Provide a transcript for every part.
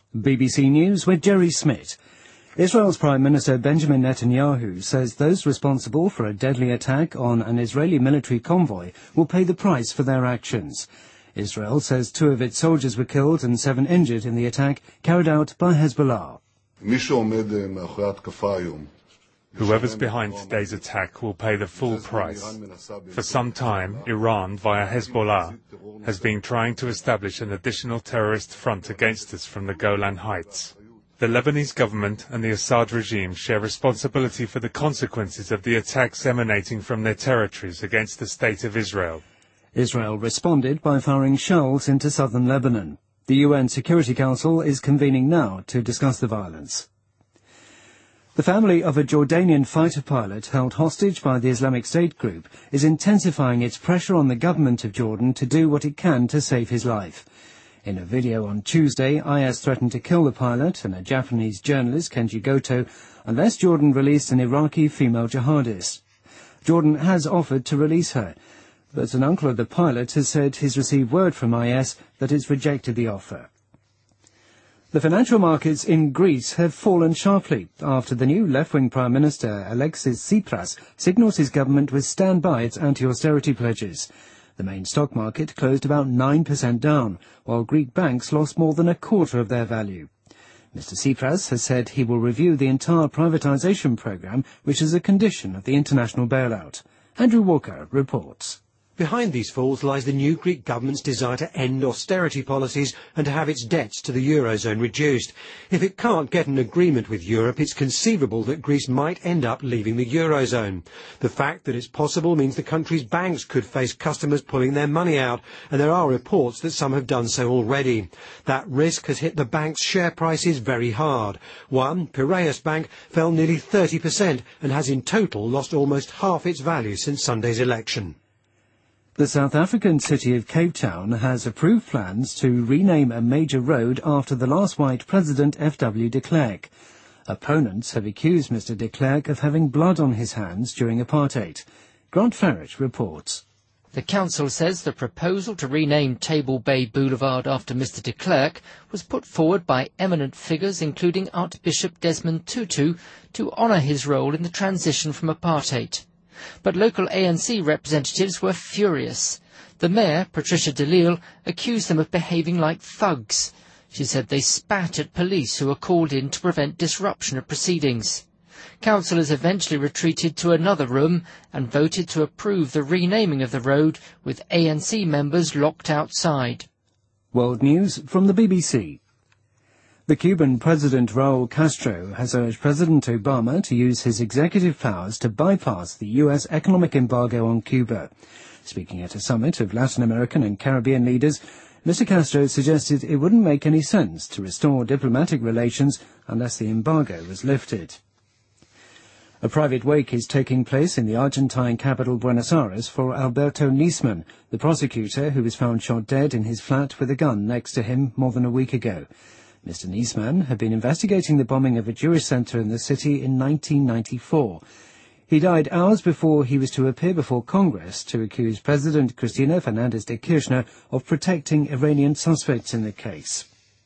BBC News with Jerry Smith. Israel's Prime Minister Benjamin Netanyahu says those responsible for a deadly attack on an Israeli military convoy will pay the price for their actions. Israel says 2 of its soldiers were killed and 7 injured in the attack carried out by Hezbollah. Whoever's behind today's attack will pay the full price. For some time, Iran, via Hezbollah, has been trying to establish an additional terrorist front against us from the Golan Heights. The Lebanese government and the Assad regime share responsibility for the consequences of the attacks emanating from their territories against the State of Israel. Israel responded by firing shells into southern Lebanon. The UN Security Council is convening now to discuss the violence. The family of a Jordanian fighter pilot held hostage by the Islamic State group is intensifying its pressure on the government of Jordan to do what it can to save his life. In a video on Tuesday, IS threatened to kill the pilot and a Japanese journalist, Kenji Goto, unless Jordan released an Iraqi female jihadist. Jordan has offered to release her, but an uncle of the pilot has said he's received word from IS that it's rejected the offer. The financial markets in Greece have fallen sharply after the new left-wing Prime Minister Alexis Tsipras signals his government will stand by its anti-austerity pledges. The main stock market closed about 9% down, while Greek banks lost more than a quarter of their value. Mr. Tsipras has said he will review the entire privatisation programme, which is a condition of the international bailout. Andrew Walker reports. Behind these falls lies the new Greek government's desire to end austerity policies and to have its debts to the Eurozone reduced. If it can't get an agreement with Europe, it's conceivable that Greece might end up leaving the Eurozone. The fact that it's possible means the country's banks could face customers pulling their money out, and there are reports that some have done so already. That risk has hit the bank's share prices very hard. One, Piraeus Bank, fell nearly 30% and has in total lost almost half its value since Sunday's election. The South African city of Cape Town has approved plans to rename a major road after the last white president, F.W. de Klerk. Opponents have accused Mr. de Klerk of having blood on his hands during apartheid. Grant Farrett reports. The council says the proposal to rename Table Bay Boulevard after Mr. de Klerk was put forward by eminent figures including Archbishop Desmond Tutu to honour his role in the transition from apartheid. But local ANC representatives were furious. The mayor, Patricia de Lille, accused them of behaving like thugs. She said they spat at police who were called in to prevent disruption of proceedings. Councillors eventually retreated to another room and voted to approve the renaming of the road, with ANC members locked outside. World News from the BBC. The Cuban President Raul Castro has urged President Obama to use his executive powers to bypass the U.S. economic embargo on Cuba. Speaking at a summit of Latin American and Caribbean leaders, Mr. Castro suggested it wouldn't make any sense to restore diplomatic relations unless the embargo was lifted. A private wake is taking place in the Argentine capital Buenos Aires for Alberto Nisman, the prosecutor who was found shot dead in his flat with a gun next to him more than a week ago. Mr. Nisman had been investigating the bombing of a Jewish centre in the city in 1994. He died hours before he was to appear before Congress to accuse President Cristina Fernández de Kirchner of protecting Iranian suspects in the case.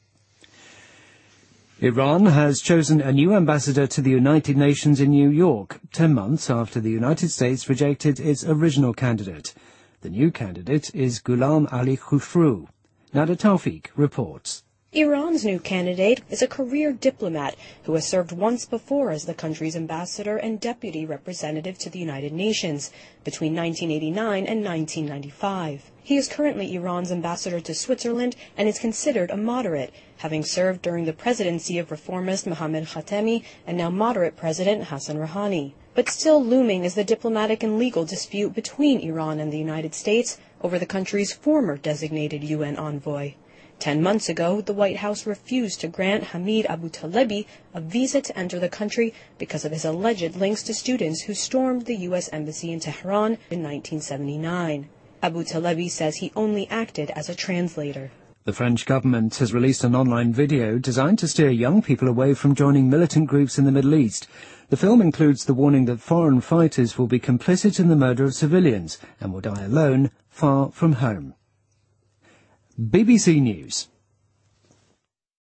Iran has chosen a new ambassador to the United Nations in New York, 10 months after the United States rejected its original candidate. The new candidate is Ghulam Ali Khushroo. Nada Tawfiq reports. Iran's new candidate is a career diplomat who has served once before as the country's ambassador and deputy representative to the United Nations between 1989 and 1995. He is currently Iran's ambassador to Switzerland and is considered a moderate, having served during the presidency of reformist Mohammad Khatami and now moderate President Hassan Rouhani. But still looming is the diplomatic and legal dispute between Iran and the United States over the country's former designated UN envoy. 10 months ago, the White House refused to grant Hamid Abu-Talebi a visa to enter the country because of his alleged links to students who stormed the U.S. Embassy in Tehran in 1979. Abu-Talebi says he only acted as a translator. The French government has released an online video designed to steer young people away from joining militant groups in the Middle East. The film includes the warning that foreign fighters will be complicit in the murder of civilians and will die alone, far from home. BBC News.